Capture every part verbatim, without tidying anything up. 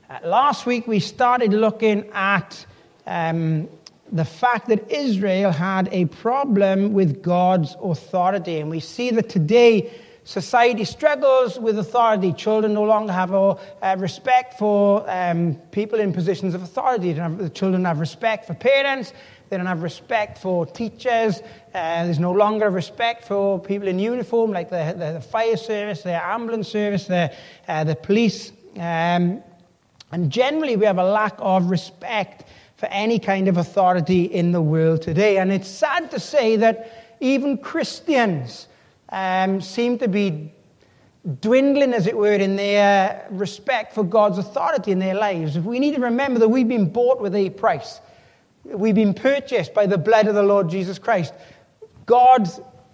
Uh, last week we started looking at um, the fact that Israel had a problem with God's authority. And we see that today society struggles with authority. Children no longer have a, a respect for um, people in positions of authority. They don't have, the children don't have respect for parents. They don't have respect for teachers. Uh, there's no longer respect for people in uniform, like the, the, the fire service, the ambulance service, the, uh, the police. Um, and generally, we have a lack of respect for any kind of authority in the world today. And it's sad to say that even Christians um, seem to be dwindling, as it were, in their respect for God's authority in their lives. We need to remember that we've been bought with a price. We've been purchased by the blood of the Lord Jesus Christ. God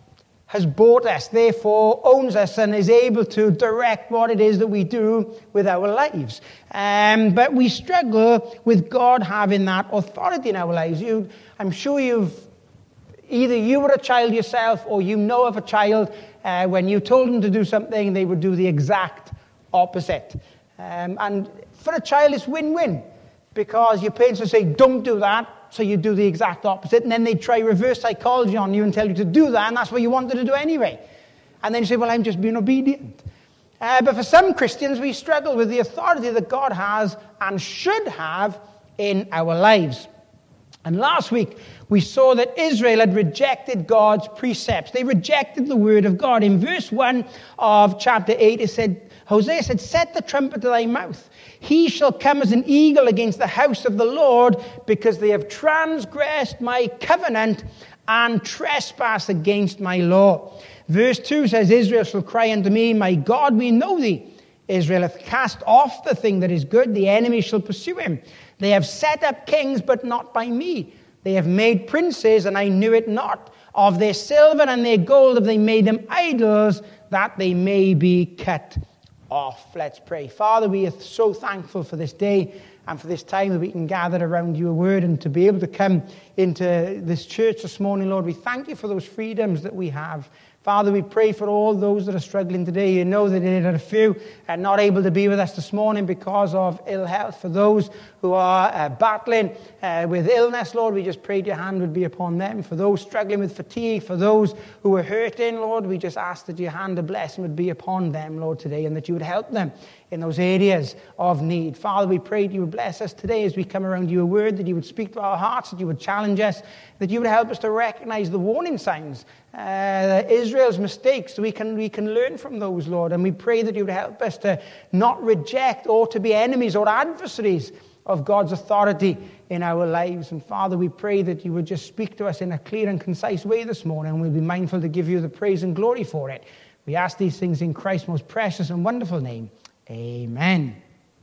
has bought us, therefore owns us, and is able to direct what it is that we do with our lives. Um, but we struggle with God having that authority in our lives. You, I'm sure you've, either you were a child yourself, or you know of a child, uh, when you told them to do something, they would do the exact opposite. Um, and for a child, it's win-win, because your parents will say, don't do that, so you do the exact opposite, and then they try reverse psychology on you and tell you to do that, and that's what you wanted to do anyway. And then you say, well, I'm just being obedient. Uh, but for some Christians, we struggle with the authority that God has and should have in our lives. And last week, we saw that Israel had rejected God's precepts. They rejected the word of God. In verse one of chapter eight, it said, Hosea said, set the trumpet to thy mouth. He shall come as an eagle against the house of the Lord, because they have transgressed my covenant and trespassed against my law. Verse two says, Israel shall cry unto me, my God, we know thee. Israel hath cast off the thing that is good, the enemy shall pursue him. They have set up kings, but not by me. They have made princes, and I knew it not. Of their silver and their gold have they made them idols, that they may be cut off. Let's pray. Father, we are so thankful for this day and for this time that we can gather around your word and to be able to come into this church this morning, Lord. We thank you for those freedoms that we have. Father, we pray for all those that are struggling today. You know that there are a few uh, not able to be with us this morning because of ill health. For those who are uh, battling uh, with illness, Lord, we just prayed your hand would be upon them. For those struggling with fatigue, for those who are hurting, Lord, we just ask that your hand of blessing would be upon them, Lord, today, and that you would help them in those areas of need. Father, we pray that you would bless us today as we come around your word, that you would speak to our hearts, that you would challenge us, that you would help us to recognize the warning signs, uh, Israel's mistakes, so we can, we can learn from those, Lord. And we pray that you would help us to not reject or to be enemies or adversaries of God's authority in our lives. And Father, we pray that you would just speak to us in a clear and concise way this morning, and we'll be mindful to give you the praise and glory for it. We ask these things in Christ's most precious and wonderful name. Amen.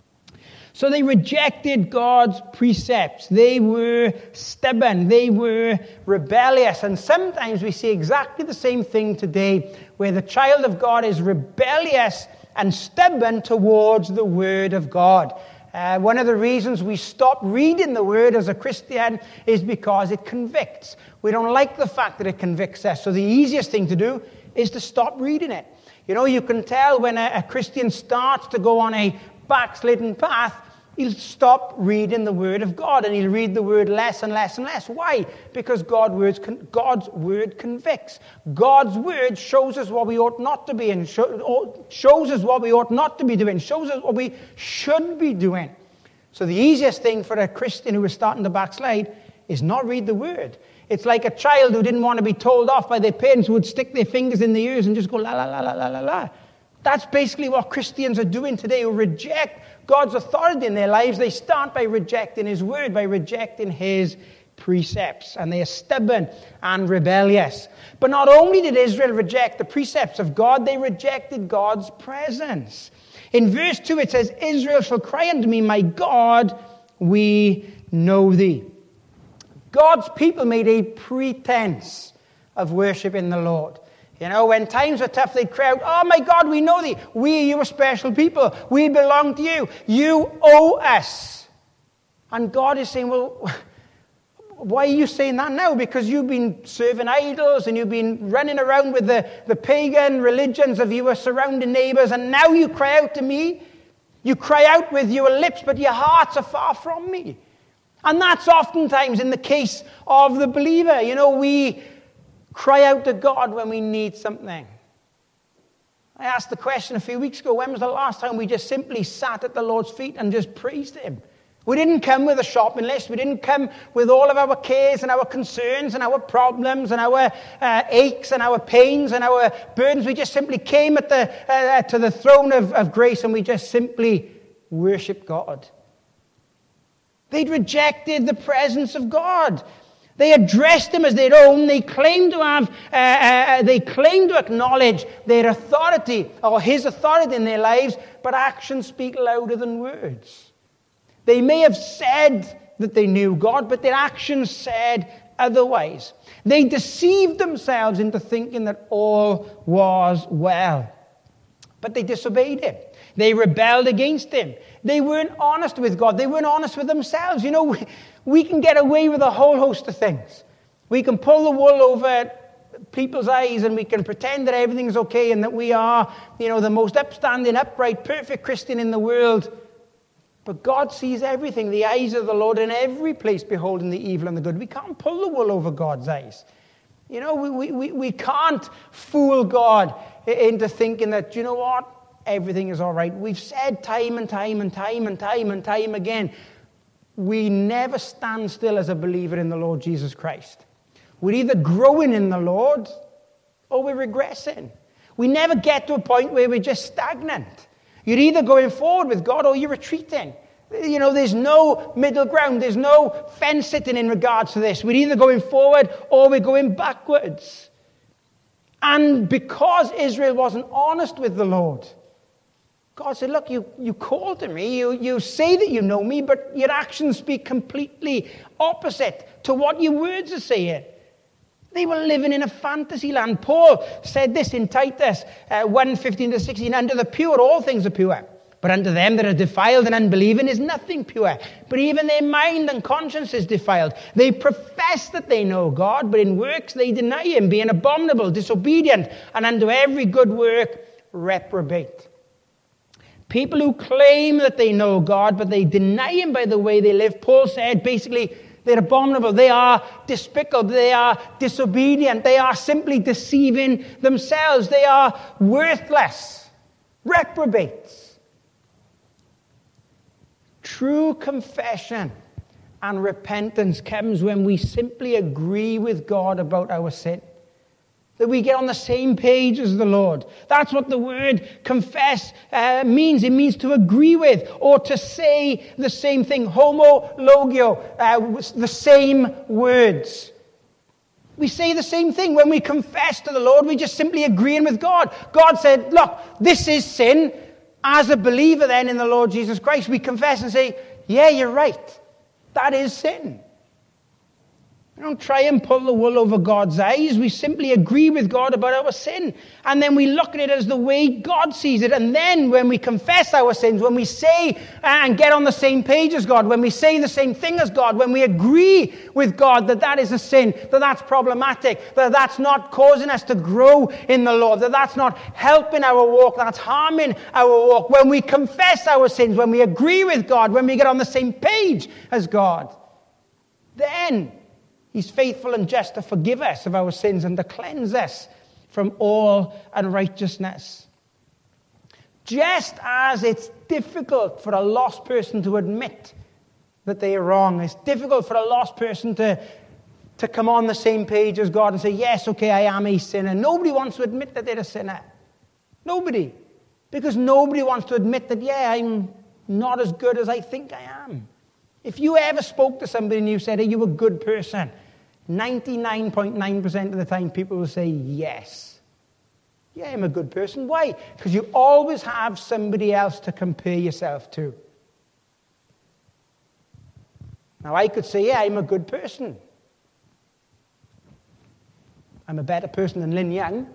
So they rejected God's precepts. They were stubborn. They were rebellious. And sometimes we see exactly the same thing today, where the child of God is rebellious and stubborn towards the word of God. Uh, one of the reasons we stop reading the word as a Christian is because it convicts. We don't like the fact that it convicts us. So the easiest thing to do is to stop reading it. You know, you can tell when a, a Christian starts to go on a backslidden path, he'll stop reading the word of God, and he'll read the word less and less and less. Why? Because God words con- God's word convicts. God's word shows us what we ought not to be and show, shows us what we ought not to be doing, shows us what we should be doing. So the easiest thing for a Christian who is starting to backslide is not read the word. It's like a child who didn't want to be told off by their parents, who would stick their fingers in the ears and just go la la la la la la la. That's basically what Christians are doing today, who reject God's authority in their lives. They start by rejecting his word, by rejecting his precepts, and they are stubborn and rebellious. But not only did Israel reject the precepts of God, they rejected God's presence. In verse two it says, Israel shall cry unto me, my God, we know thee. God's people made a pretense of worshiping the Lord. You know, when times were tough, they'd cry out, oh my God, we know thee. We are your special people. We belong to you. You owe us. And God is saying, well, why are you saying that now? Because you've been serving idols and you've been running around with the, the pagan religions of your surrounding neighbors, and now you cry out to me. You cry out with your lips, but your hearts are far from me. And that's oftentimes in the case of the believer. You know, we cry out to God when we need something. I asked the question a few weeks ago, when was the last time we just simply sat at the Lord's feet and just praised him? We didn't come with a shopping list. We didn't come with all of our cares and our concerns and our problems and our uh, aches and our pains and our burdens. We just simply came at the, uh, to the throne of, of grace and we just simply worshiped God. They'd rejected the presence of God. They addressed him as their own. They claimed to have, uh, uh, they claimed to acknowledge their authority or his authority in their lives, but actions speak louder than words. They may have said that they knew God, but their actions said otherwise. They deceived themselves into thinking that all was well. But they disobeyed him. They rebelled against him. They weren't honest with God. They weren't honest with themselves. You know, we, we can get away with a whole host of things. We can pull the wool over people's eyes and we can pretend that everything's okay and that we are, you know, the most upstanding, upright, perfect Christian in the world. But God sees everything. The eyes of the Lord in every place beholding the evil and the good. We can't pull the wool over God's eyes. You know, we, we, we can't fool God into thinking that, you know what, everything is all right. We've said time and time and time and time and time again, we never stand still as a believer in the Lord Jesus Christ. We're either growing in the Lord or we're regressing. We never get to a point where we're just stagnant. You're either going forward with God or you're retreating. You know, there's no middle ground. There's no fence sitting in regards to this. We're either going forward or we're going backwards. And because Israel wasn't honest with the Lord, God said, look, you, you called to me. You, you say that you know me, but your actions speak completely opposite to what your words are saying. They were living in a fantasy land. Paul said this in Titus uh, one, fifteen to sixteen, unto the pure all things are pure, but unto them that are defiled and unbelieving is nothing pure. But even their mind and conscience is defiled. They profess that they know God, but in works they deny him, being abominable, disobedient, and unto every good work reprobate. People who claim that they know God, but they deny him by the way they live. Paul said basically, they're abominable. They are despicable. They are disobedient. They are simply deceiving themselves. They are worthless. Reprobates. True confession and repentance comes when we simply agree with God about our sin. That we get on the same page as the Lord. That's what the word confess uh, means. It means to agree with or to say the same thing. Homologio, uh, the same words. We say the same thing. When we confess to the Lord, we just simply agreeing with God. God said, look, this is sin. As a believer then in the Lord Jesus Christ, we confess and say, yeah, you're right. That is sin. We don't try and pull the wool over God's eyes. We simply agree with God about our sin. And then we look at it as the way God sees it. And then when we confess our sins, when we say and get on the same page as God, when we say the same thing as God, when we agree with God that that is a sin, that that's problematic, that that's not causing us to grow in the Lord, that that's not helping our walk, that's harming our walk, when we confess our sins, when we agree with God, when we get on the same page as God, then he's faithful and just to forgive us of our sins and to cleanse us from all unrighteousness. Just as it's difficult for a lost person to admit that they are wrong, it's difficult for a lost person to, to come on the same page as God and say, yes, okay, I am a sinner. Nobody wants to admit that they're a sinner. Nobody. Because nobody wants to admit that, yeah, I'm not as good as I think I am. If you ever spoke to somebody and you said, are you a good person? ninety-nine point nine percent of the time people will say yes. Yeah, I'm a good person. Why? Because you always have somebody else to compare yourself to. Now I could say, yeah, I'm a good person. I'm a better person than Lynn Young.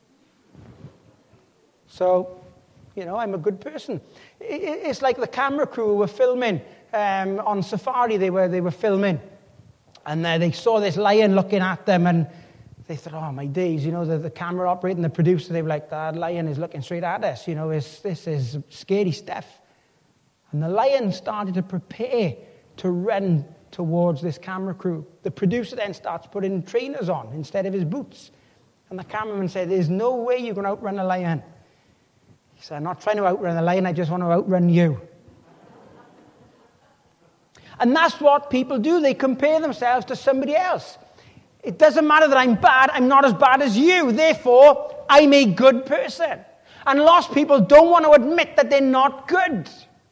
So, you know, I'm a good person. It's like the camera crew who were filming um, on safari. They were they were filming, and uh, they saw this lion looking at them, and they thought, "Oh my days!" You know, the, the camera operator and the producer, they were like, "That lion is looking straight at us. You know, it's, this is scary stuff." And the lion started to prepare to run towards this camera crew. The producer then starts putting trainers on instead of his boots. And the cameraman said, there's no way you're going to outrun a lion. He said, I'm not trying to outrun a lion, I just want to outrun you. And that's what people do. They compare themselves to somebody else. It doesn't matter that I'm bad, I'm not as bad as you. Therefore, I'm a good person. And lost people don't want to admit that they're not good.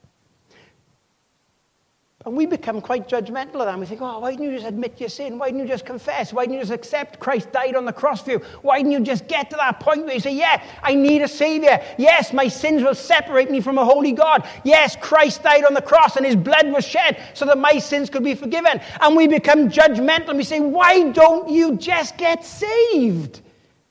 And we become quite judgmental of them. We think, oh, why didn't you just admit your sin? Why didn't you just confess? Why didn't you just accept Christ died on the cross for you? Why didn't you just get to that point where you say, yeah, I need a Savior. Yes, my sins will separate me from a holy God. Yes, Christ died on the cross and his blood was shed so that my sins could be forgiven. And we become judgmental and we say, why don't you just get saved?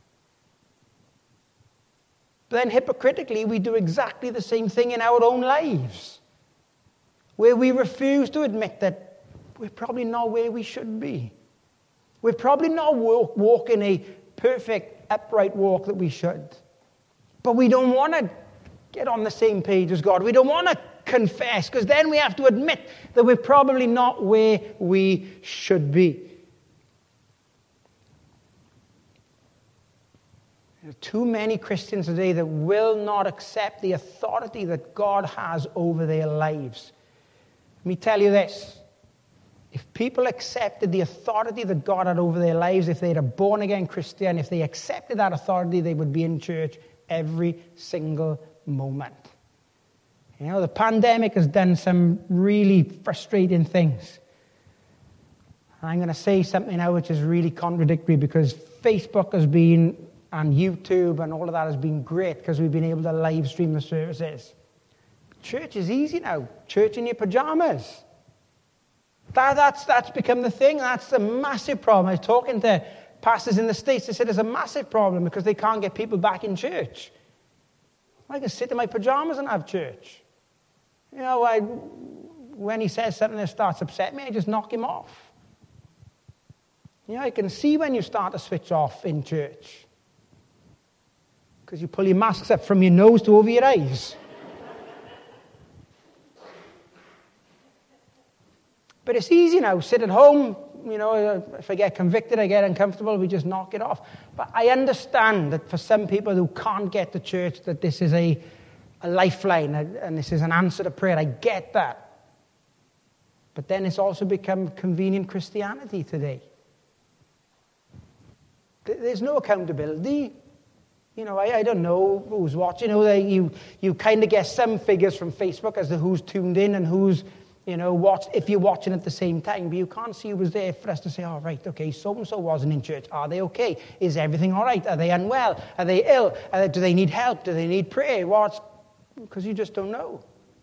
But then hypocritically, we do exactly the same thing in our own lives, where we refuse to admit that we're probably not where we should be. We're probably not walk, walking a perfect, upright walk that we should. But we don't want to get on the same page as God. We don't want to confess, because then we have to admit that we're probably not where we should be. There are too many Christians today that will not accept the authority that God has over their lives. Let me tell you this. If people accepted the authority that God had over their lives, if they're a born-again Christian, if they accepted that authority, they would be in church every single moment. You know, the pandemic has done some really frustrating things. I'm going to say something now which is really contradictory, because Facebook has been, and YouTube and all of that has been great because we've been able to live stream the services. Church is easy now. Church in your pajamas. That, that's, that's become the thing. That's a massive problem. I was talking to pastors in the States. They said it's a massive problem because they can't get people back in church. I can sit in my pajamas and have church. You know, I, when he says something that starts upsetting me, I just knock him off. You know, I can see when you start to switch off in church, because you pull your masks up from your nose to over your eyes. But it's easy now. Sit at home. You know, if I get convicted, I get uncomfortable, we just knock it off. But I understand that for some people who can't get to church, that this is a, a lifeline and this is an answer to prayer. I get that. But then it's also become convenient Christianity today. There's no accountability. You know, I, I don't know who's watching. You know, they, you, you kind of get some figures from Facebook as to who's tuned in and who's, you know, watch, if you're watching at the same time, but you can't see who was there for us to say, all right, okay, so-and-so wasn't in church. Are they okay? Is everything all right? Are they unwell? Are they ill? Are they, do they need help? Do they need prayer? What's, because you just don't know.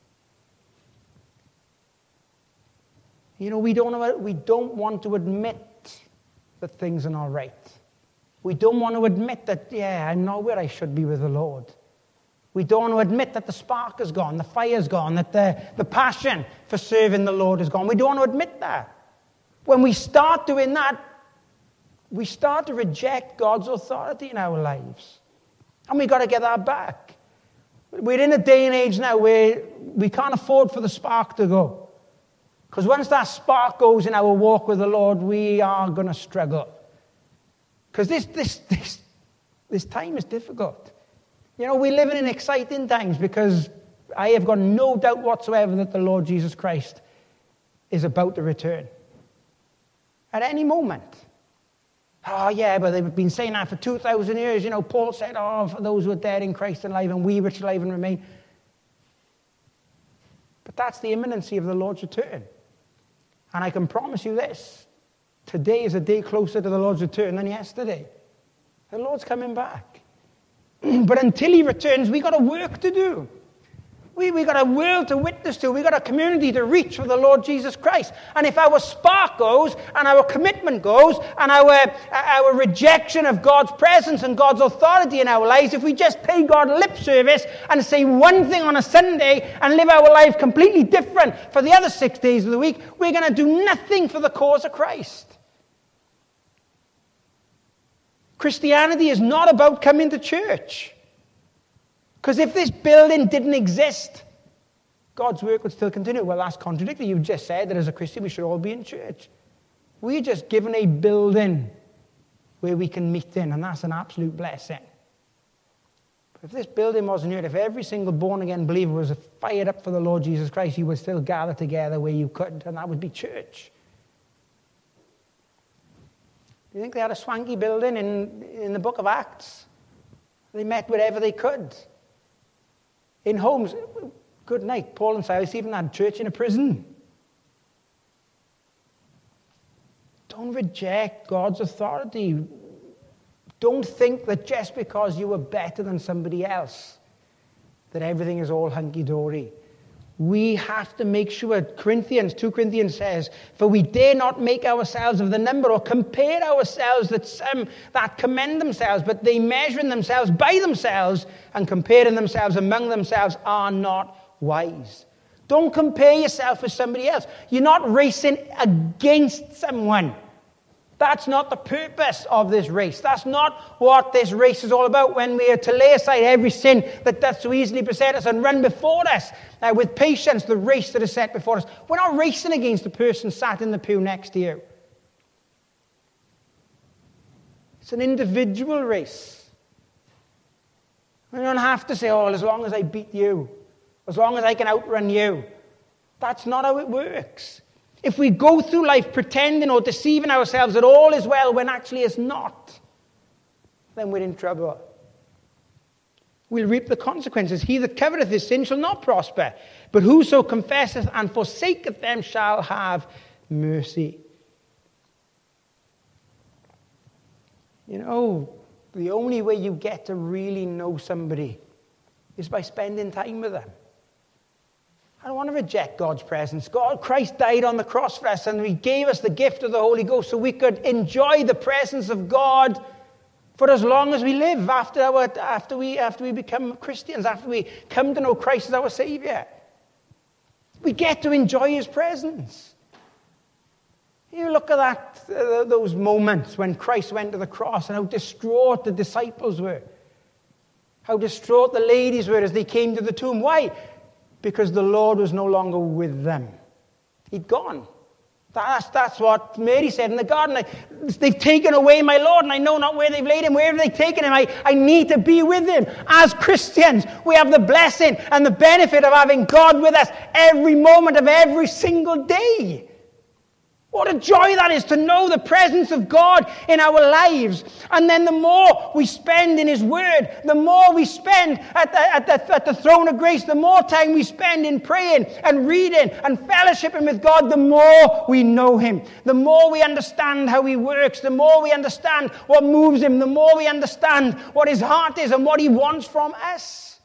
You know, we don't, we don't want to admit that things are not right. We don't want to admit that, yeah, I'm not where I should be with the Lord. We don't want to admit that the spark is gone, the fire's gone, that the, the passion for serving the Lord is gone. We don't want to admit that. When we start doing that, we start to reject God's authority in our lives. And we've got to get that back. We're in a day and age now where we can't afford for the spark to go. Because once that spark goes in our walk with the Lord, we are going to struggle. Because this, this, this, this time is difficult. You know, we're living in exciting times because I have got no doubt whatsoever that the Lord Jesus Christ is about to return. At any moment. Oh, yeah, but they've been saying that for two thousand years. You know, Paul said, oh, for those who are dead in Christ and alive, and we which live and remain. But that's the imminency of the Lord's return. And I can promise you this. Today is a day closer to the Lord's return than yesterday. The Lord's coming back. But until he returns, we've got a work to do. We, we've got a world to witness to. We've got a community to reach for the Lord Jesus Christ. And if our spark goes, and our commitment goes, and our, our rejection of God's presence and God's authority in our lives, if we just pay God lip service and say one thing on a Sunday and live our life completely different for the other six days of the week, we're going to do nothing for the cause of Christ. Christianity is not about coming to church. Because if this building didn't exist, God's work would still continue. Well, that's contradictory. You just said that as a Christian we should all be in church. We're just given a building where we can meet in, and that's an absolute blessing. But if this building wasn't here, if every single born-again believer was fired up for the Lord Jesus Christ, you would still gather together where you could, and that would be church. Do you think they had a swanky building in, in the book of Acts? They met wherever they could. In homes, good night. Paul and Silas even had church in a prison. Don't reject God's authority. Don't think that just because you were better than somebody else, that everything is all hunky-dory. We have to make sure. Corinthians, two Corinthians says, for we dare not make ourselves of the number or compare ourselves that some that commend themselves, but they measuring themselves by themselves and comparing themselves among themselves are not wise. Don't compare yourself with somebody else. You're not racing against someone. That's not the purpose of this race. That's not what this race is all about, when we are to lay aside every sin that does so easily beset us and run before us uh, with patience the race that is set before us. We're not racing against the person sat in the pew next to you. It's an individual race. We don't have to say, oh, as long as I beat you, as long as I can outrun you. That's not how it works. If we go through life pretending or deceiving ourselves that all is well when actually it's not, then we're in trouble. We'll reap the consequences. He that covereth his sin shall not prosper, but whoso confesseth and forsaketh them shall have mercy. You know, the only way you get to really know somebody is by spending time with them. I don't want to reject God's presence. God, Christ died on the cross for us, and he gave us the gift of the Holy Ghost so we could enjoy the presence of God for as long as we live after, our, after, we, after we become Christians, after we come to know Christ as our Savior. We get to enjoy his presence. You look at that, uh, those moments when Christ went to the cross and how distraught the disciples were. How distraught the ladies were as they came to the tomb. Why? Because the Lord was no longer with them. He'd gone. That's, that's what Mary said in the garden. They've taken away my Lord, and I know not where they've laid him. Where have they taken him? I, I need to be with him. As Christians, we have the blessing and the benefit of having God with us every moment of every single day. What a joy that is to know the presence of God in our lives. And then the more we spend in his word, the more we spend at the, at the, at the throne of grace, the more time we spend in praying and reading and fellowshipping with God, the more we know him. The more we understand how he works, the more we understand what moves him, the more we understand what his heart is and what he wants from us.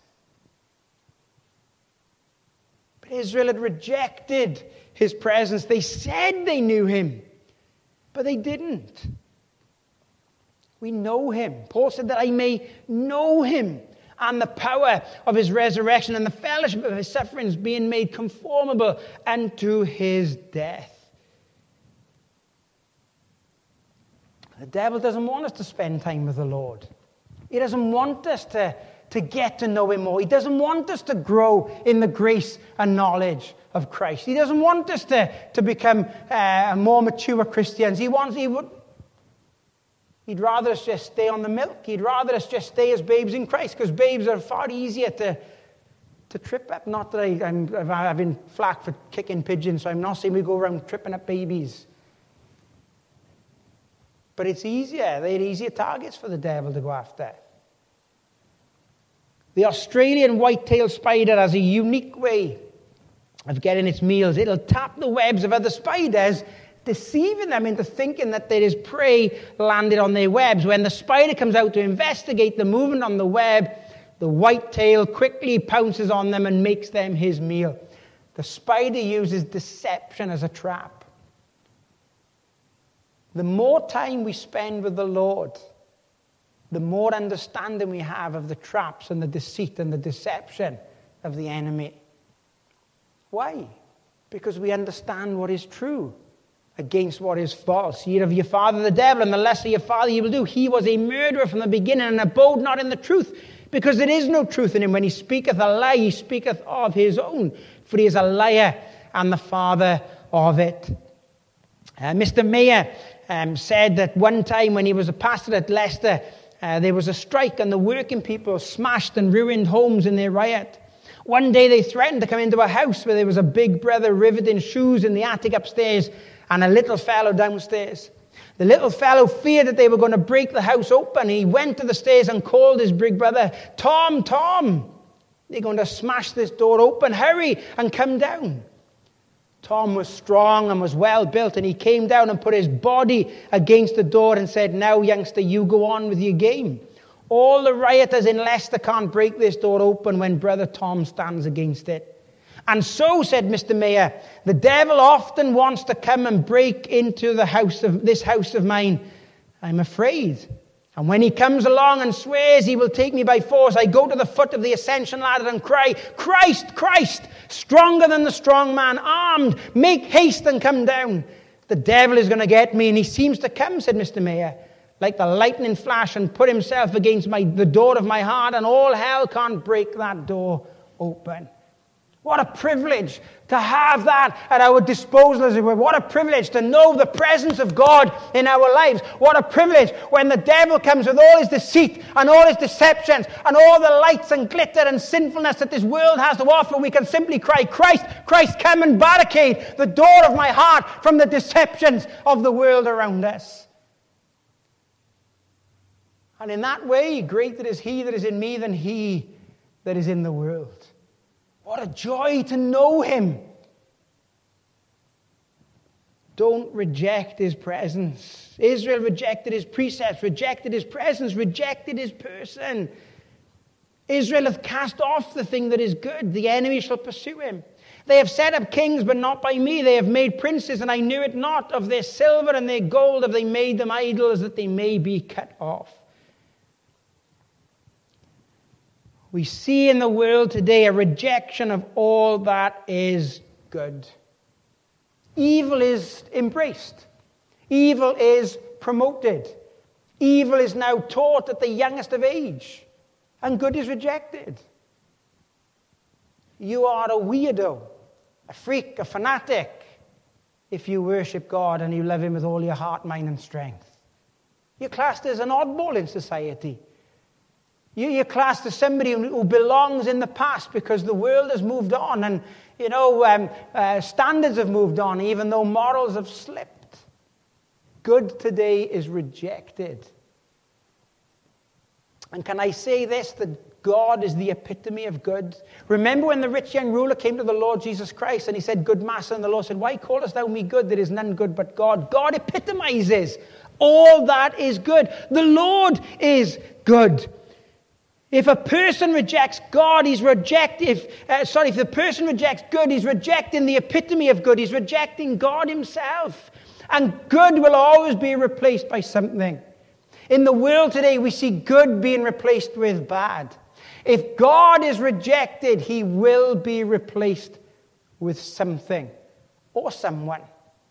But Israel had rejected his presence. They said they knew him, but they didn't. We know him. Paul said that I may know him and the power of his resurrection and the fellowship of his sufferings, being made conformable unto his death. The devil doesn't want us to spend time with the Lord. He doesn't want us to, to get to know him more. He doesn't want us to grow in the grace and knowledge of Christ. He doesn't want us to, to become uh, more mature Christians. He wants, he would, he'd rather us just stay on the milk. He'd rather us just stay as babes in Christ, because babes are far easier to, to trip up. Not that I, I'm, I've been flack for kicking pigeons, so I'm not saying we go around tripping up babies. But it's easier. They're easier targets for the devil to go after. The Australian white-tailed spider has a unique way of getting its meals. It'll tap the webs of other spiders, deceiving them into thinking that there is prey landed on their webs. When the spider comes out to investigate the movement on the web, the white-tail quickly pounces on them and makes them his meal. The spider uses deception as a trap. The more time we spend with the Lord, the more understanding we have of the traps and the deceit and the deception of the enemy. Why? Because we understand what is true against what is false. Ye of your father the devil, and the less of your father you will do. He was a murderer from the beginning, and abode not in the truth, because there is no truth in him. When he speaketh a lie, he speaketh of his own, for he is a liar and the father of it. Uh, Mister Mayer um, said that one time when he was a pastor at Leicester, uh, there was a strike and the working people smashed and ruined homes in their riot. One day they threatened to come into a house where there was a big brother riveting shoes in the attic upstairs and a little fellow downstairs. The little fellow feared that they were going to break the house open. He went to the stairs and called his big brother, "Tom, Tom, they're going to smash this door open. Hurry and come down." Tom was strong and was well built, and he came down and put his body against the door and said, "Now, youngster, you go on with your game. All the rioters in Leicester can't break this door open when Brother Tom stands against it." And so, said Mister Mayer, the devil often wants to come and break into the house of this house of mine. I'm afraid. And when he comes along and swears he will take me by force, I go to the foot of the ascension ladder and cry, "Christ, Christ, stronger than the strong man, armed, make haste and come down. The devil is going to get me." And he seems to come, said Mister Mayer, like the lightning flash, and put himself against my, the door of my heart, and all hell can't break that door open. What a privilege to have that at our disposal, as it were. What a privilege to know the presence of God in our lives. What a privilege when the devil comes with all his deceit and all his deceptions and all the lights and glitter and sinfulness that this world has to offer. We can simply cry, "Christ, Christ, come and barricade the door of my heart from the deceptions of the world around us." And in that way, greater is he that is in me than he that is in the world. What a joy to know him. Don't reject his presence. Israel rejected his precepts, rejected his presence, rejected his person. Israel hath cast off the thing that is good. The enemy shall pursue him. They have set up kings, but not by me. They have made princes, and I knew it not. Of their silver and their gold have they made them idols, that they may be cut off. We see in the world today a rejection of all that is good. Evil is embraced. Evil is promoted. Evil is now taught at the youngest of age. And good is rejected. You are a weirdo, a freak, a fanatic, if you worship God and you love him with all your heart, mind, and strength. You're classed as an oddball in society. You're classed as somebody who belongs in the past because the world has moved on and, you know, um, uh, standards have moved on, even though morals have slipped. Good today is rejected. And can I say this, that God is the epitome of good? Remember when the rich young ruler came to the Lord Jesus Christ and he said, "Good master," and the Lord said, "Why callest thou me good? There is none good but God." God epitomizes all that is good. The Lord is good. If a person rejects God, he's rejecting, if, uh, sorry, if the person rejects good, he's rejecting the epitome of good. He's rejecting God himself. And good will always be replaced by something. In the world today, we see good being replaced with bad. If God is rejected, he will be replaced with something or someone.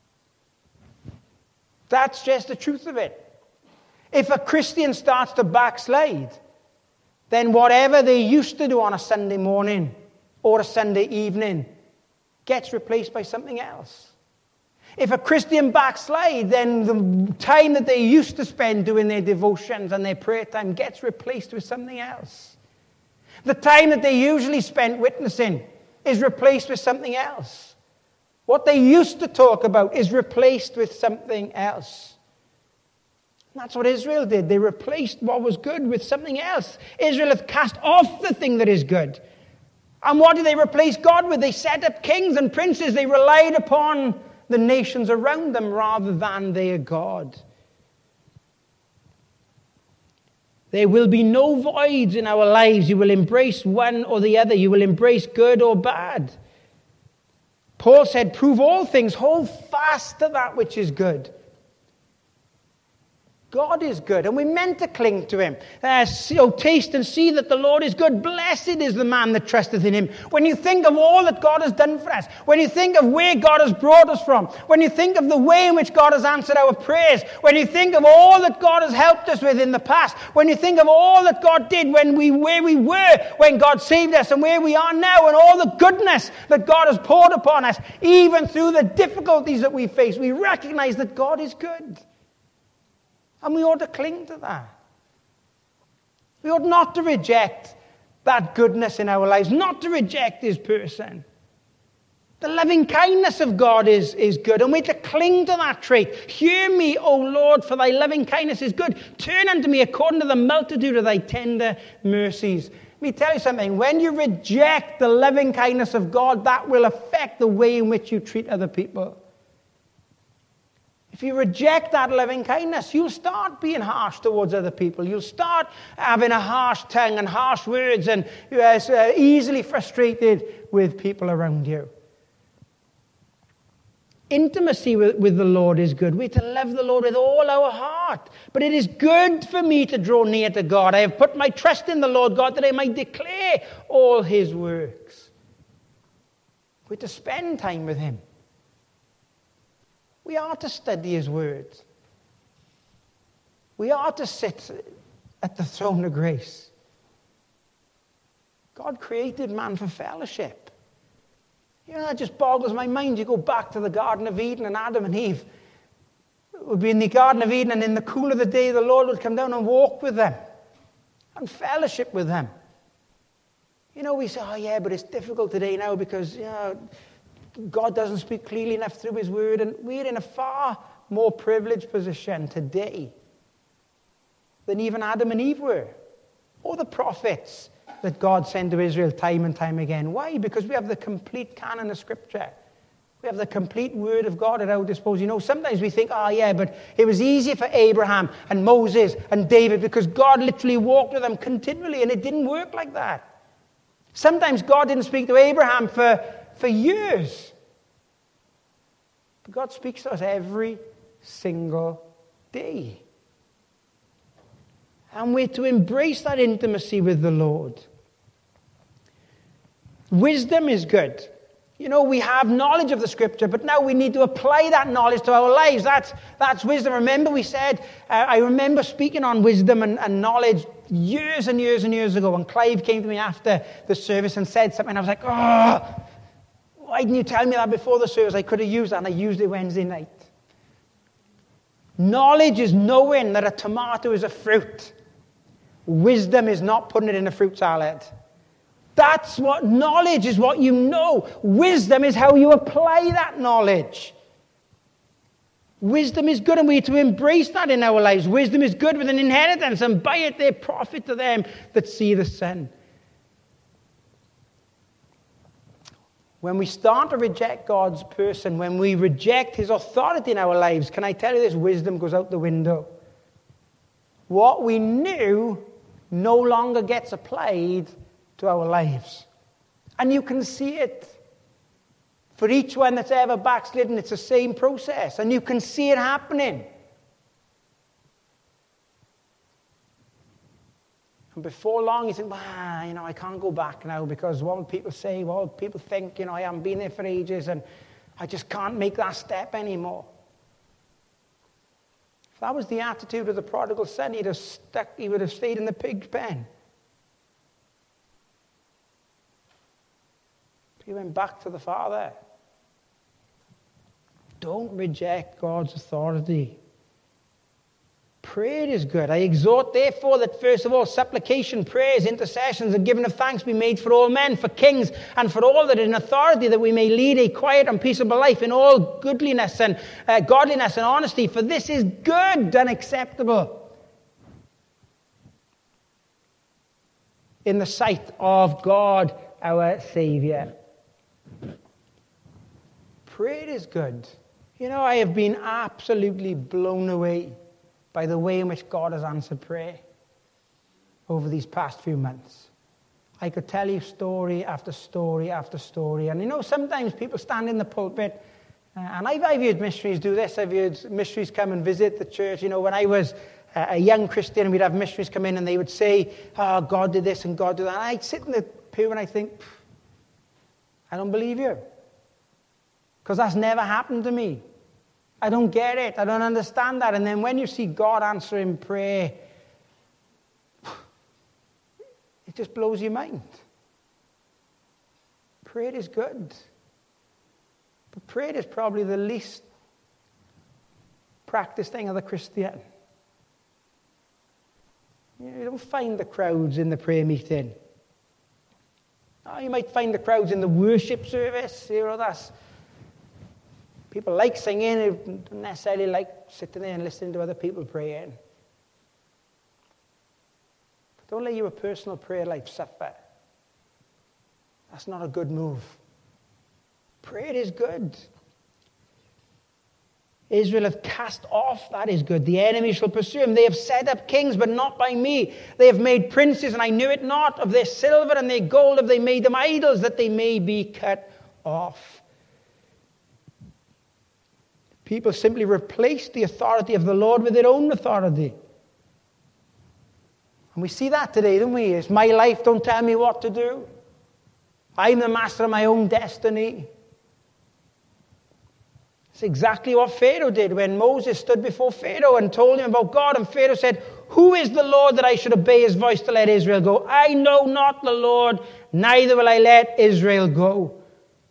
That's just the truth of it. If a Christian starts to backslide, then whatever they used to do on a Sunday morning or a Sunday evening gets replaced by something else. If a Christian backslide, then the time that they used to spend doing their devotions and their prayer time gets replaced with something else. The time that they usually spent witnessing is replaced with something else. What they used to talk about is replaced with something else. That's what Israel did. They replaced what was good with something else. Israel hath cast off the thing that is good. And what did they replace God with? They set up kings and princes. They relied upon the nations around them rather than their God. There will be no voids in our lives. You will embrace one or the other. You will embrace good or bad. Paul said, "Prove all things, hold fast to that which is good." God is good, and we're meant to cling to him. Uh, so taste and see that the Lord is good. Blessed is the man that trusteth in him. When you think of all that God has done for us, when you think of where God has brought us from, when you think of the way in which God has answered our prayers, when you think of all that God has helped us with in the past, when you think of all that God did when we where we were when God saved us and where we are now, and all the goodness that God has poured upon us, even through the difficulties that we face, we recognize that God is good. And we ought to cling to that. We ought not to reject that goodness in our lives, not to reject his person. The loving kindness of God is, is good, and we're to cling to that trait. Hear me, O Lord, for thy loving kindness is good. Turn unto me according to the multitude of thy tender mercies. Let me tell you something. When you reject the loving kindness of God, that will affect the way in which you treat other people. If you reject that loving kindness, you'll start being harsh towards other people. You'll start having a harsh tongue and harsh words, and you're uh, easily frustrated with people around you. Intimacy with, with the Lord is good. We're to love the Lord with all our heart. But it is good for me to draw near to God. I have put my trust in the Lord God that I might declare all his works. We're to spend time with him. We are to study his word. We are to sit at the throne of grace. God created man for fellowship. You know, that just boggles my mind. You go back to the Garden of Eden, and Adam and Eve would be in the Garden of Eden, and in the cool of the day, the Lord would come down and walk with them and fellowship with them. You know, we say, oh yeah, but it's difficult today now because, you know, God doesn't speak clearly enough through his word, and we're in a far more privileged position today than even Adam and Eve were, or the prophets that God sent to Israel time and time again. Why? Because we have the complete canon of Scripture. We have the complete word of God at our disposal. You know, sometimes we think, oh yeah, but it was easier for Abraham and Moses and David because God literally walked with them continually, and it didn't work like that. Sometimes God didn't speak to Abraham for For years. But God speaks to us every single day. And we're to embrace that intimacy with the Lord. Wisdom is good. You know, we have knowledge of the Scripture, but now we need to apply that knowledge to our lives. That's, that's wisdom. Remember we said, uh, I remember speaking on wisdom and, and knowledge years and years and years ago, when Clive came to me after the service and said something. I was like, oh, why didn't you tell me that before the service? I could have used that, and I used it Wednesday night. Knowledge is knowing that a tomato is a fruit. Wisdom is not putting it in a fruit salad. That's what knowledge is, what you know. Wisdom is how you apply that knowledge. Wisdom is good, and we need to embrace that in our lives. Wisdom is good with an inheritance, and by it they profit to them that see the sun. When we start to reject God's person, when we reject his authority in our lives, can I tell you this? Wisdom goes out the window. What we knew no longer gets applied to our lives. And you can see it. For each one that's ever backslidden, it's the same process. And you can see it happening. And before long, you think, ah, you know, I can't go back now because what will people say? What will people think? You know, I haven't been there for ages and I just can't make that step anymore. If that was the attitude of the prodigal son, he'd have stuck, he would have stayed in the pig's pen. He went back to the Father. Don't reject God's authority. Prayer is good. I exhort, therefore, that first of all, supplication, prayers, intercessions, and giving of thanks be made for all men, for kings, and for all that are in authority, that we may lead a quiet and peaceable life in all goodliness and uh, godliness and honesty. For this is good and acceptable in the sight of God, our Savior. Prayer is good. You know, I have been absolutely blown away by the way in which God has answered prayer over these past few months. I could tell you story after story after story. And you know, sometimes people stand in the pulpit, uh, and I've, I've heard missionaries do this. I've heard missionaries come and visit the church. You know, when I was a young Christian, and we'd have missionaries come in and they would say, oh, God did this and God did that. And I'd sit in the pew and I think, I don't believe you. Because that's never happened to me. I don't get it. I don't understand that. And then when you see God answering prayer, it just blows your mind. Prayer is good. But prayer is probably the least practiced thing of the Christian. You don't find the crowds in the prayer meeting. Oh, you might find the crowds in the worship service. You know, that's... People like singing. They don't necessarily like sitting there and listening to other people praying. But don't let your personal prayer life suffer. That's not a good move. Prayer is good. Israel have cast off, that is good. The enemy shall pursue him. They have set up kings, but not by me. They have made princes, and I knew it not. Of their silver and their gold have they made them idols, that they may be cut off. People simply replaced the authority of the Lord with their own authority. And we see that today, don't we? It's my life, don't tell me what to do. I'm the master of my own destiny. It's exactly what Pharaoh did when Moses stood before Pharaoh and told him about God. And Pharaoh said, who is the Lord that I should obey his voice to let Israel go? I know not the Lord, neither will I let Israel go.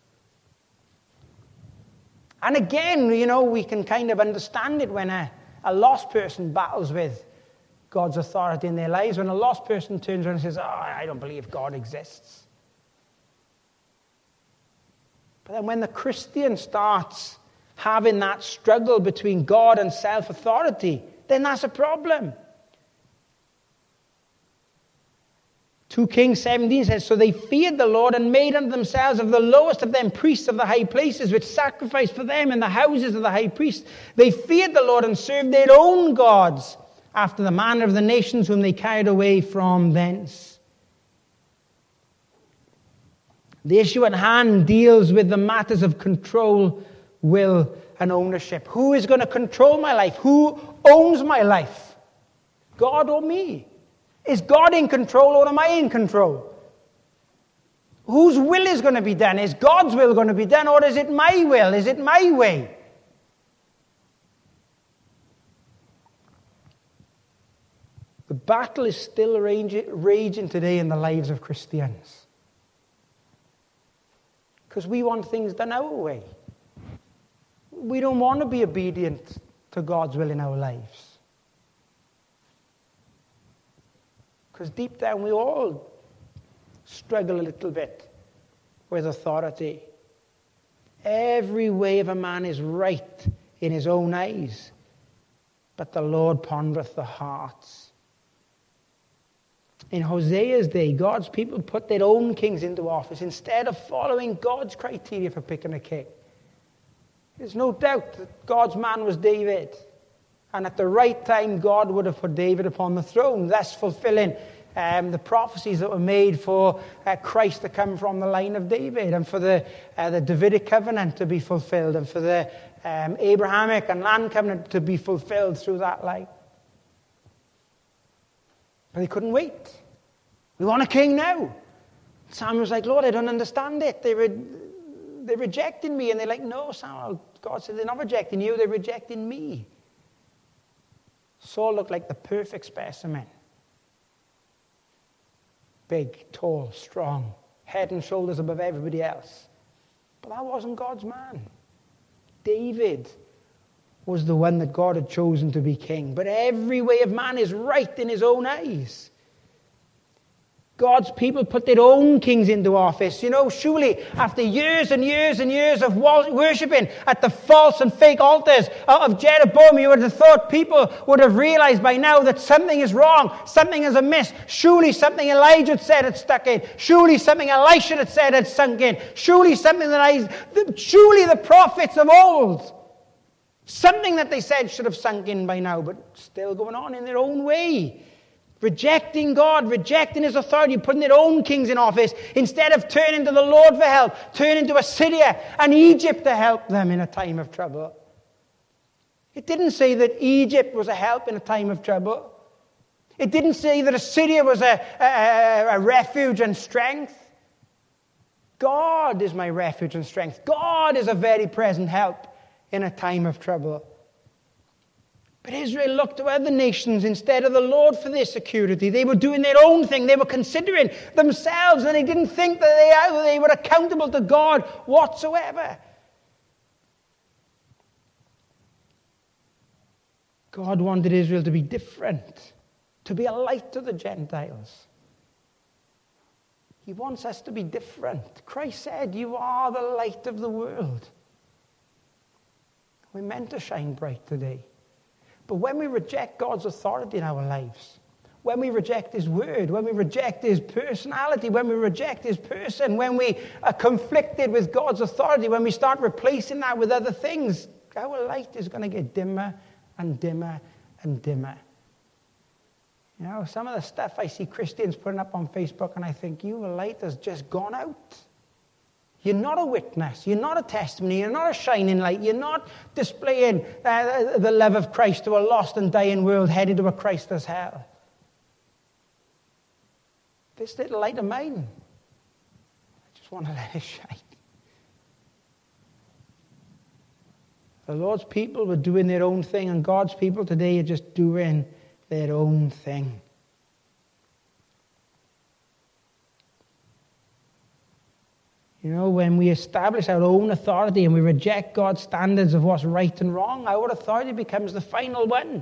And again, you know, we can kind of understand it when a, a lost person battles with God's authority in their lives. When a lost person turns around and says, oh, I don't believe God exists. But then when the Christian starts having that struggle between God and self-authority, then that's a problem. Second Kings seventeen says, so they feared the Lord and made unto themselves of the lowest of them priests of the high places, which sacrificed for them in the houses of the high priests. They feared the Lord and served their own gods after the manner of the nations whom they carried away from thence. The issue at hand deals with the matters of control, will, and ownership. Who is going to control my life? Who owns my life? God or me? Is God in control or am I in control? Whose will is going to be done? Is God's will going to be done or is it my will? Is it my way? The battle is still raging today in the lives of Christians. Because we want things done our way. We don't want to be obedient to God's will in our lives. Because deep down we all struggle a little bit with authority. Every way of a man is right in his own eyes, but the Lord pondereth the hearts. In Hosea's day, God's people put their own kings into office instead of following God's criteria for picking a king. There's no doubt that God's man was David. And at the right time, God would have put David upon the throne, thus fulfilling um, the prophecies that were made for uh, Christ to come from the line of David, and for the, uh, the Davidic covenant to be fulfilled, and for the um, Abrahamic and land covenant to be fulfilled through that line. But they couldn't wait. We want a king now. Samuel was like, Lord, I don't understand it. They were, they're rejecting me. And they're like, no, Samuel. God said, they're not rejecting you, they're rejecting me. Saul looked like the perfect specimen. Big, tall, strong, head and shoulders above everybody else. But that wasn't God's man. David was the one that God had chosen to be king. But every way of man is right in his own eyes. God's people put their own kings into office. You know, surely after years and years and years of worshipping at the false and fake altars of Jeroboam, you would have thought people would have realized by now that something is wrong, something is amiss. Surely something Elijah had said had stuck in. Surely something Elisha had said had sunk in. Surely something that I, surely the prophets of old, something that they said should have sunk in by now, but still going on in their own way. Rejecting God, rejecting his authority, putting their own kings in office, instead of turning to the Lord for help, turning to Assyria and Egypt to help them in a time of trouble. It didn't say that Egypt was a help in a time of trouble. It didn't say that Assyria was a, a, a refuge and strength. God is my refuge and strength. God is a very present help in a time of trouble. But Israel looked to other nations instead of the Lord for their security. They were doing their own thing. They were considering themselves, and they didn't think that they, they were accountable to God whatsoever. God wanted Israel to be different, to be a light to the Gentiles. He wants us to be different. Christ said, "You are the light of the world." We're meant to shine bright today. But when we reject God's authority in our lives, when we reject His word, when we reject His personality, when we reject His person, when we are conflicted with God's authority, when we start replacing that with other things, our light is going to get dimmer and dimmer and dimmer. You know, some of the stuff I see Christians putting up on Facebook, and I think, your light has just gone out. You're not a witness. You're not a testimony. You're not a shining light. You're not displaying uh, the love of Christ to a lost and dying world headed to a Christless hell. This little light of mine, I just want to let it shine. The Lord's people were doing their own thing, and God's people today are just doing their own thing. You know, when we establish our own authority and we reject God's standards of what's right and wrong, our authority becomes the final one.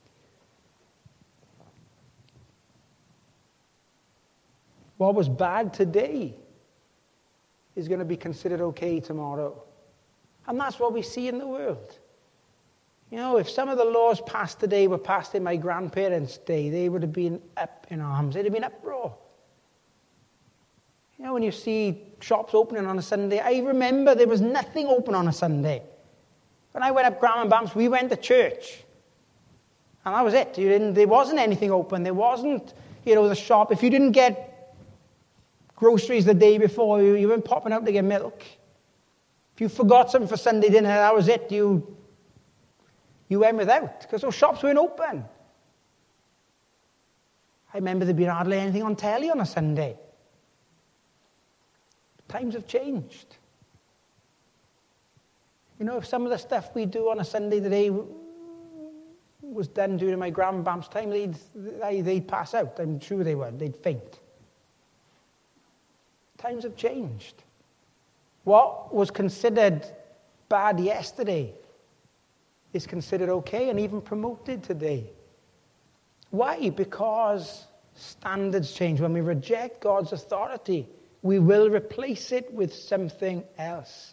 What was bad today is going to be considered okay tomorrow. And that's what we see in the world. You know, if some of the laws passed today were passed in my grandparents' day, they would have been up in arms. They'd have been uproar. You know, when you see shops opening on a Sunday, I remember there was nothing open on a Sunday. When I went up Graham and Bamps, we went to church. And that was it. You didn't, there wasn't anything open. There wasn't, you know, the shop. If you didn't get groceries the day before, you, you weren't popping out to get milk. If you forgot something for Sunday dinner, that was it. You, you went without, because those shops weren't open. I remember there being hardly anything on telly on a Sunday. Times have changed. You know, if some of the stuff we do on a Sunday today was done during my grandbamp's time, they'd, they'd pass out. I'm sure they would. They'd faint. Times have changed. What was considered bad yesterday is considered okay and even promoted today. Why? Because standards change. When we reject God's authority, we will replace it with something else.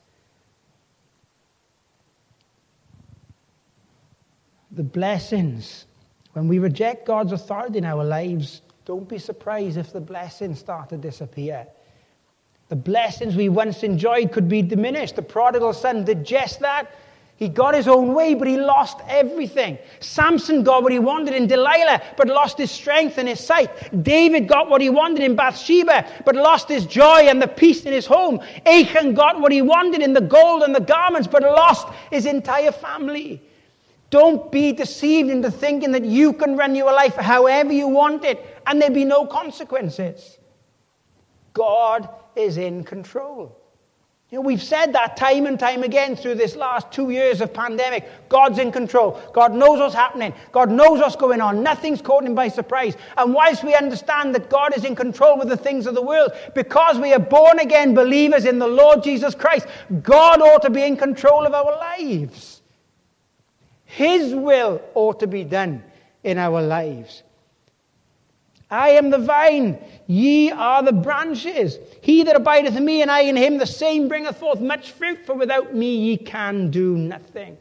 The blessings, when we reject God's authority in our lives, don't be surprised if the blessings start to disappear. The blessings we once enjoyed could be diminished. The prodigal son did just that. He got his own way, but he lost everything. Samson got what he wanted in Delilah, but lost his strength and his sight. David got what he wanted in Bathsheba, but lost his joy and the peace in his home. Achan got what he wanted in the gold and the garments, but lost his entire family. Don't be deceived into thinking that you can run your life however you want it, and there'll be no consequences. God is in control. You know, we've said that time and time again through this last two years of pandemic. God's in control. God knows what's happening. God knows what's going on. Nothing's caught him by surprise. And whilst we understand that God is in control with the things of the world, because we are born again believers in the Lord Jesus Christ, God ought to be in control of our lives. His will ought to be done in our lives. I am the vine, ye are the branches. He that abideth in me, and I in him, the same bringeth forth much fruit, for without me ye can do nothing.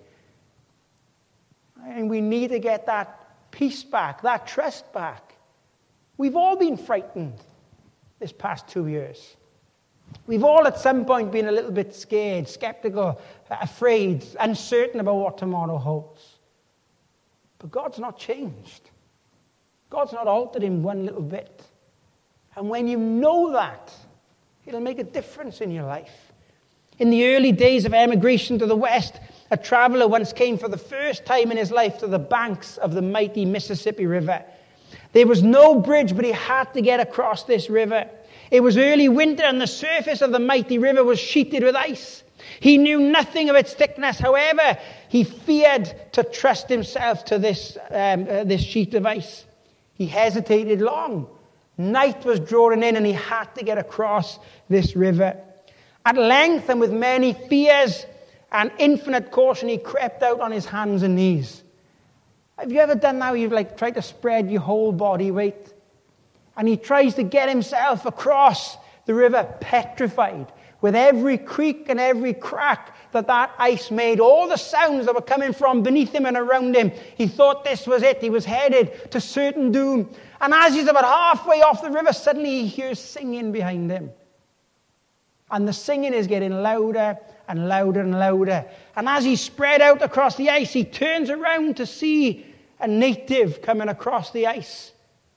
And we need to get that peace back, that trust back. We've all been frightened this past two years. We've all at some point been a little bit scared, skeptical, afraid, uncertain about what tomorrow holds. But God's not changed. God's not altered in one little bit. And when you know that, it'll make a difference in your life. In the early days of emigration to the West, a traveler once came for the first time in his life to the banks of the mighty Mississippi River. There was no bridge, but he had to get across this river. It was early winter, and the surface of the mighty river was sheeted with ice. He knew nothing of its thickness. However, he feared to trust himself to this, um, uh, this sheet of ice. He hesitated long. Night was drawing in, and he had to get across this river. At length, and with many fears and infinite caution, he crept out on his hands and knees. Have you ever done that? You've like tried to spread your whole body weight, and he tries to get himself across the river, petrified, with every creak and every crack that that ice made, all the sounds that were coming from beneath him and around him. He thought this was it. He was headed to certain doom. And as he's about halfway off the river, suddenly he hears singing behind him. And the singing is getting louder and louder and louder. And as he spread out across the ice, he turns around to see a native coming across the ice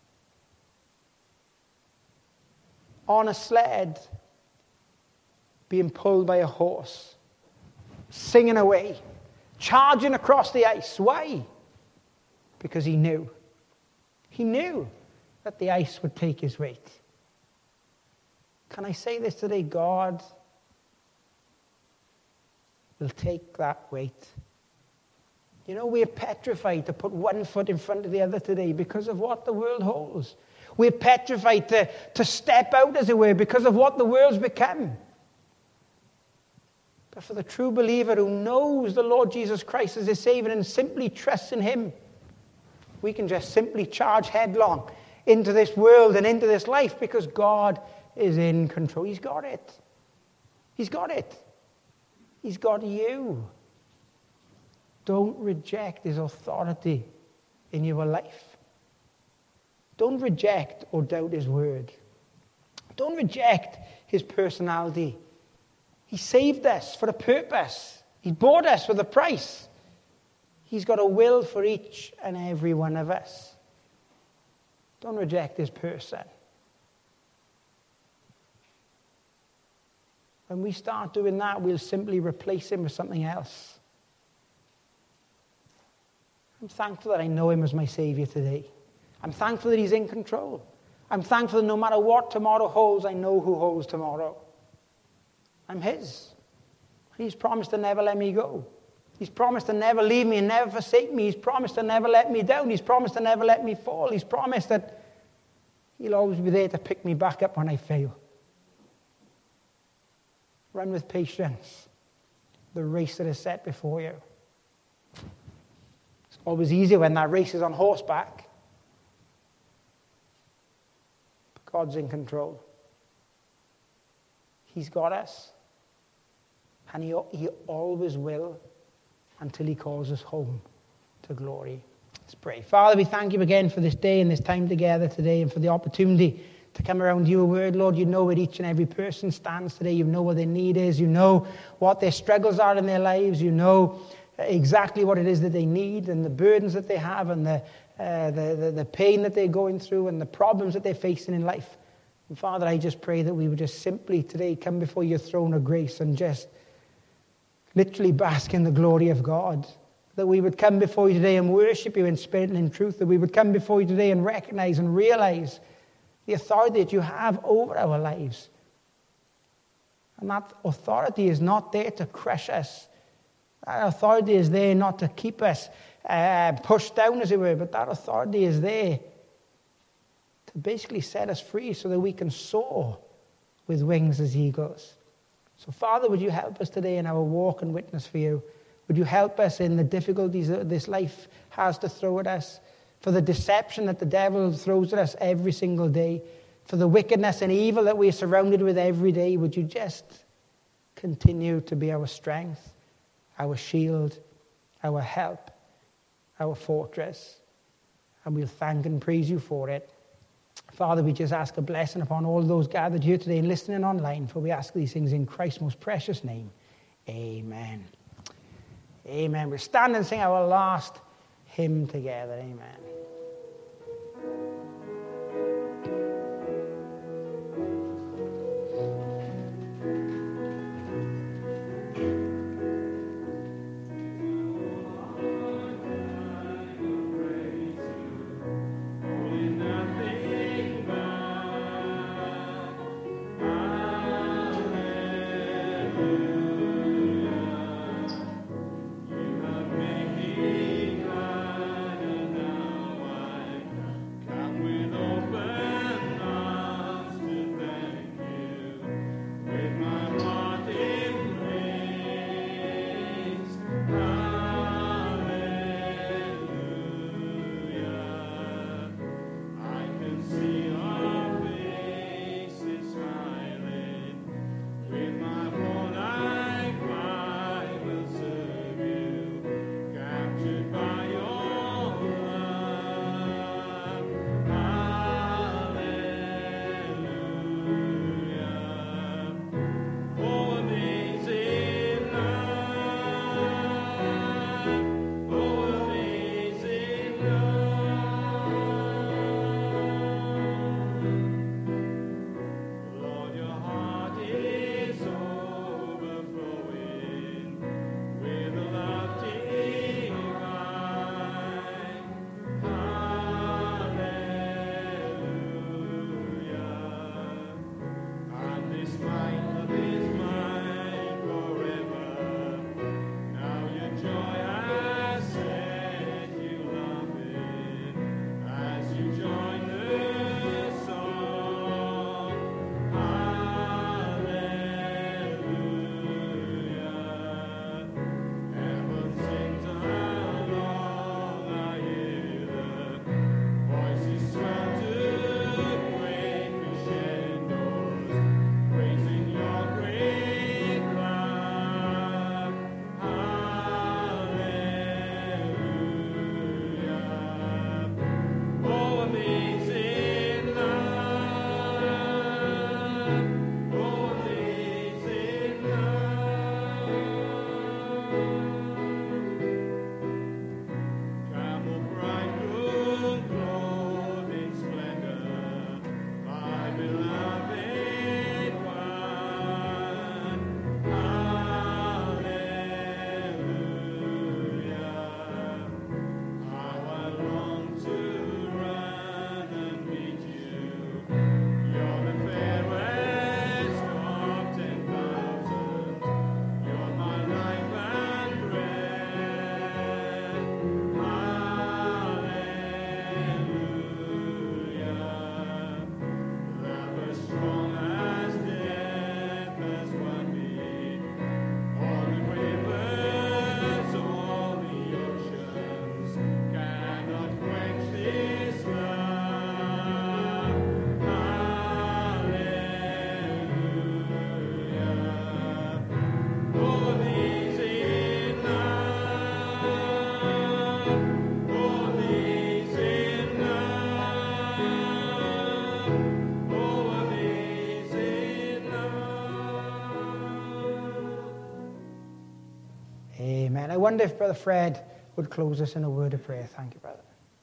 on a sled, being pulled by a horse, singing away, charging across the ice. Why? Because he knew. He knew that the ice would take his weight. Can I say this today? God will take that weight. You know, we're petrified to put one foot in front of the other today because of what the world holds. We're petrified to, to step out, as it were, because of what the world's become. But for the true believer who knows the Lord Jesus Christ as his Savior and simply trusts in him, we can just simply charge headlong into this world and into this life because God is in control. He's got it. He's got it. He's got you. Don't reject his authority in your life. Don't reject or doubt his word. Don't reject his personality. He saved us for a purpose. He bought us with a price. He's got a will for each and every one of us. Don't reject his person. When we start doing that, we'll simply replace him with something else. I'm thankful that I know him as my Savior today. I'm thankful that he's in control. I'm thankful that no matter what tomorrow holds, I know who holds tomorrow. I'm his. He's promised to never let me go. He's promised to never leave me and never forsake me. He's promised to never let me down. He's promised to never let me fall. He's promised that he'll always be there to pick me back up when I fail. Run with patience the race that is set before you. It's always easier when that race is on horseback. But God's in control. He's got us. And he, he always will until he calls us home to glory. Let's pray. Father, we thank you again for this day and this time together today and for the opportunity to come around your word. Lord, you know where each and every person stands today. You know what their need is. You know what their struggles are in their lives. You know exactly what it is that they need and the burdens that they have and the, uh, the, the, the pain that they're going through and the problems that they're facing in life. And Father, I just pray that we would just simply today come before your throne of grace and just literally bask in the glory of God. That we would come before you today and worship you in spirit and in truth. That we would come before you today and recognize and realize the authority that you have over our lives. And that authority is not there to crush us. That authority is there not to keep us uh, pushed down, as it were, but that authority is there to basically set us free so that we can soar with wings as eagles. So, Father, would you help us today in our walk and witness for you? Would you help us in the difficulties that this life has to throw at us? For the deception that the devil throws at us every single day, for the wickedness and evil that we are surrounded with every day, would you just continue to be our strength, our shield, our help, our fortress? And we'll thank and praise you for it. Father, we just ask a blessing upon all those gathered here today and listening online, for we ask these things in Christ's most precious name. Amen. Amen. We'll stand and sing our last hymn together. Amen. wonder if Brother Fred would close us in a word of prayer. Thank you, brother.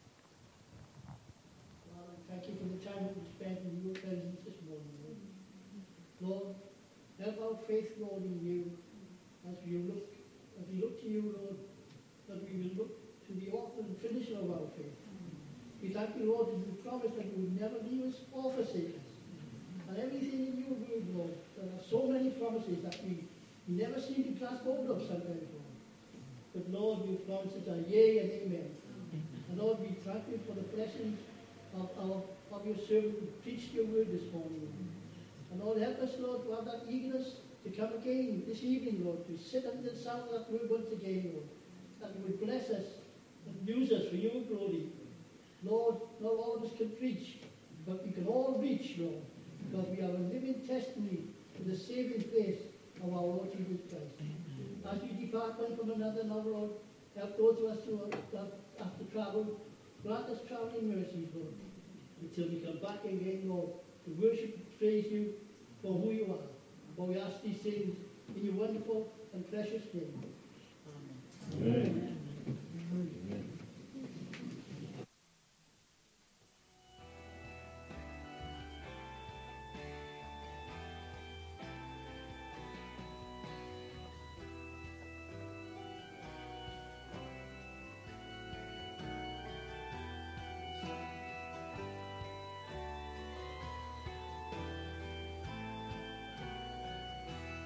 Lord, thank you for the time that we spent in your presence this morning, Lord. Lord, help our faith, Lord, in you as we look, as we look to you, Lord, that we will look to the author and finisher of our faith. We thank you, Lord, that you promised that you would never leave us or forsake us. And everything in your word, Lord, there are so many promises that we never seem to grasp hold of sometimes, Lord. But Lord, your promises are yea and amen. And Lord, we thank you for the blessings of, of, of your servant who preached your word this morning. And Lord, help us, Lord, to have that eagerness to come again this evening, Lord, to sit under the sound of that word once again, Lord. That you would bless us and use us for your glory. Lord, not all of us can preach, but we can all reach, Lord. Because we are a living testimony to the saving grace of our Lord Jesus Christ. As we depart one from another now, Lord, help those of us who have, have to travel. Grant us traveling mercies, Lord, until we come back again, Lord, to worship and praise you for who you are. For we ask these things in your wonderful and precious name. Amen. Amen. Amen.